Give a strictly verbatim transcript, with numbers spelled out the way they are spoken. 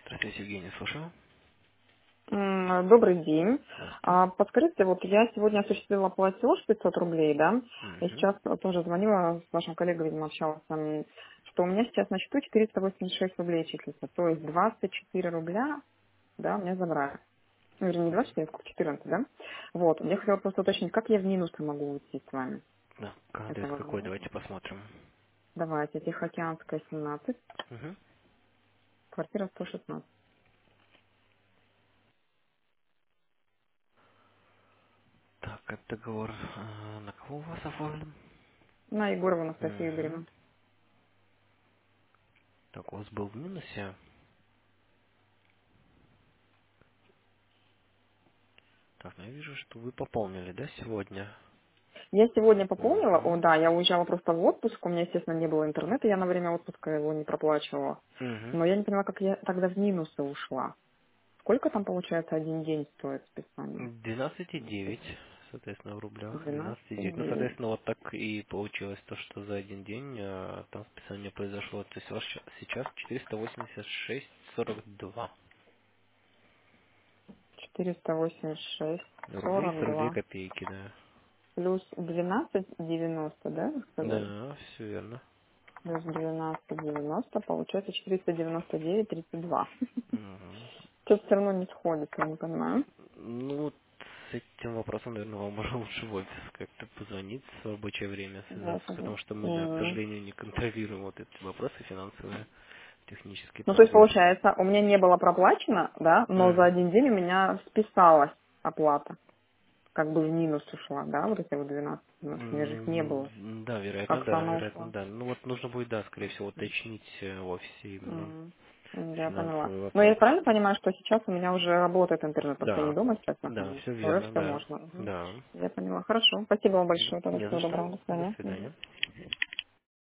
Здравствуйте, Евгений, слушаю. М, Добрый день. Здравствуйте. А, Подскажите, вот я сегодня осуществила платеж пятьсот рублей, да, и Угу. сейчас тоже звонила с вашим коллегой, видимо, общалась, м, что у меня сейчас на счету четыреста восемьдесят шесть рублей числится, то есть двадцать четыре рубля, да, мне забрали. Ну, вернее, не двадцать четыре, а сколько, четырнадцать, да? Вот, я хотела просто уточнить, как я в минусы могу уйти с вами? Да, Это адрес какой, возможно? давайте посмотрим. Давайте, Тихоокеанская, семнадцать, Угу. квартира сто шестнадцать. Так, это договор э, на кого у вас оформлен? На Егорова Анастасию Угу. Игоревну. Так, у вас был в минусе. Так, ну я вижу, что вы пополнили, да, сегодня? Я сегодня пополнила, о Угу. да, я уезжала просто в отпуск, у меня, естественно, не было интернета, я на время отпуска его не проплачивала. Угу. Но я не поняла, как я тогда в минусы ушла. Сколько там, получается, один день стоит списание? двенадцать и девять, соответственно, в рублях. Двенадцать двенадцать и девять. Ну, девять. соответственно, вот так и получилось то, что за один день э, там списание произошло. То есть у вас ща- сейчас четыреста восемьдесят шесть сорок два. Четыреста восемьдесят шесть Рублей сорок сорок две два. копейки, да. Плюс двенадцать девяносто, да, вы сказали? Да, все верно. Плюс двенадцать девяносто, получается четыреста девяносто девять тридцать два. Мгм. Что-то все равно не сходится, я не понимаю. Ну, вот с этим вопросом, наверное, вам уже лучше в офис как-то позвонить в рабочее время, Я связаться, потому согласна. что мы, да, к М. сожалению, не контролируем вот эти вопросы финансовые, технически Ну, то есть, поэтому... получается, у меня не было проплачено, да, но за Мгм. один день у меня списалась оплата. Как бы в минус ушла, да, вот эти вот двенадцать минус. У меня же их не было. М, Да, вероятно, Как-то да, она вероятно, ушла. да. Ну вот нужно будет, да, скорее всего, уточнить э, в офисе именно М, м, Я поняла. финансовый Но я вопрос. правильно понимаю, что сейчас у меня уже работает интернет, просто я не Да, дома сейчас да, нахожусь. все Уже верно, все да, можно. Мгм. да. Я поняла. Хорошо. Спасибо вам Да, большое. Тогда не за всего что. доброго. До До свидания. Мгм. свидания.